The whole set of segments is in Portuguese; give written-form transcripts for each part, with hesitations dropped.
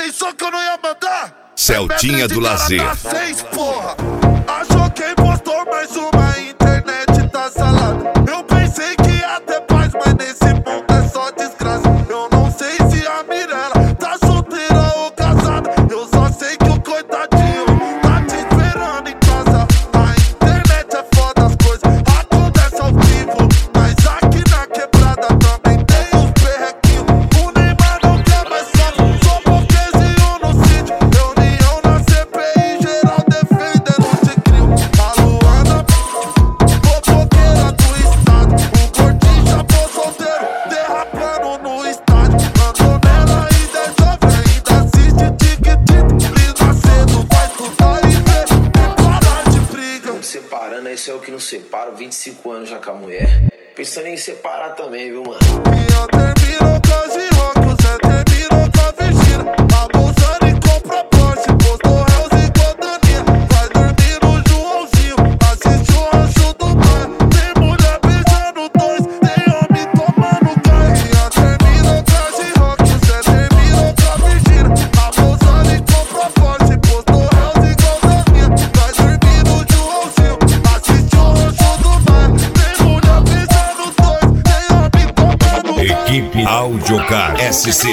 pensou que eu não ia mandar? Celtinha do Lazer. Porra. Achou que impostor, mais uma internet tá salada. Eu pensei que ia ter paz, mas nesse mundo é só desgraça. Eu não sei se a Mirella tá solteira ou casada. Eu só sei que o coitadinho tá te esperando em casa. A internet é foda, as coisas acontecem ao vivo. Mas aqui na quebrada também tem uns perrequinhos. O Neymar não quer mais só porquezinho no sítio. Reunião na CPI, geral defendendo de crime. A Luana, fofoqueira do estado. O gordinho chapou solteiro, derrapando no estádio. Andou nela e resolve, ainda assiste tic-tic. Lisa cedo, vai estudar e ver, e parar de briga. Separando, esse é o que não separa. 25 anos já com a mulher. Pensando em separar também, viu, mano? Minha terminou com a G-Rock, o Zé terminou com a Virgínia. A Bolsonaro compra Porsche, postou Hells igual Daninha. Vai dormir no Joãozinho, assiste o Rancho do Bairro. Tem mulher beijando dois, tem homem tomando gás. Minha terminou com a G-Rock, o Zé terminou com a Virgínia. A Bolsonaro compra Porsche, postou Hells igual Daninha. Vai dormir no Joãozinho, assiste o Rancho do Bairro. Tem mulher beijando dois, tem homem tomando gás. Equipe Audiocar SC.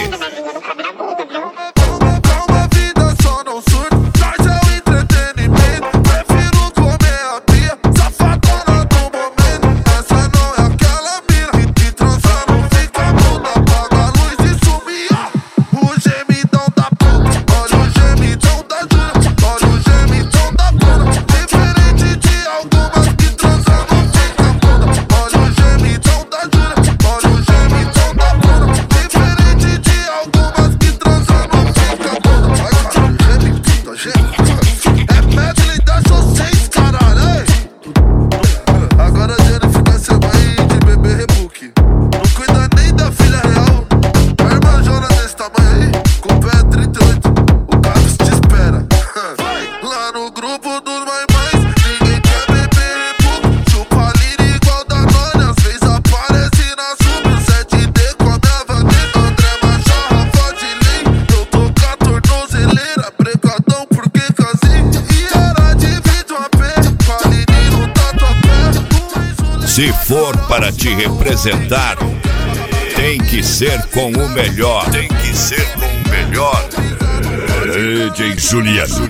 Uma vida só não surto, nós é o entretenimento. Prefiro comer a pia, safadona do momento. Essa não é aquela mina que transando fica muda. Apaga a luz e sumia o gemidão da puta. Olha o gemidão da Júlia, olha o gemidão da Bruna. Diferente de algumas que transando fica muda. Olha o gemidão da Júlia, olha o gemidão da Bruna. Diferente de algumas que transando fica muda. Vai, caralho, gemidão, gemidão. É medley da José, caralho, ei. Agora a Jennifer vai ser mãe de bebê rebook. Não cuida nem da filha real. A irmã Jona desse tamanho aí, com o pé 38, o Carlos te espera. Lá no grupo dos mais, ninguém quer beber rebook. Chupa lira igual da Nona, às vezes aparece na sub. O 7D come a Vanessa, André Machado, Rafa de Lei. Eu tô com a tornozeleira, brecadão porque casei. E era de vidro a pé, Palinino Tatuapé. Se for para te representar, tem que ser com o melhor. Tem que ser com o melhor. DJ Juliano.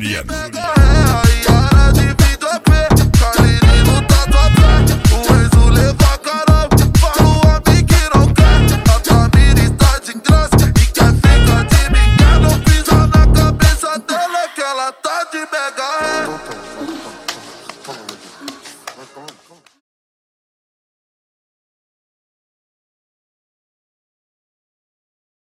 Tá de mega ré.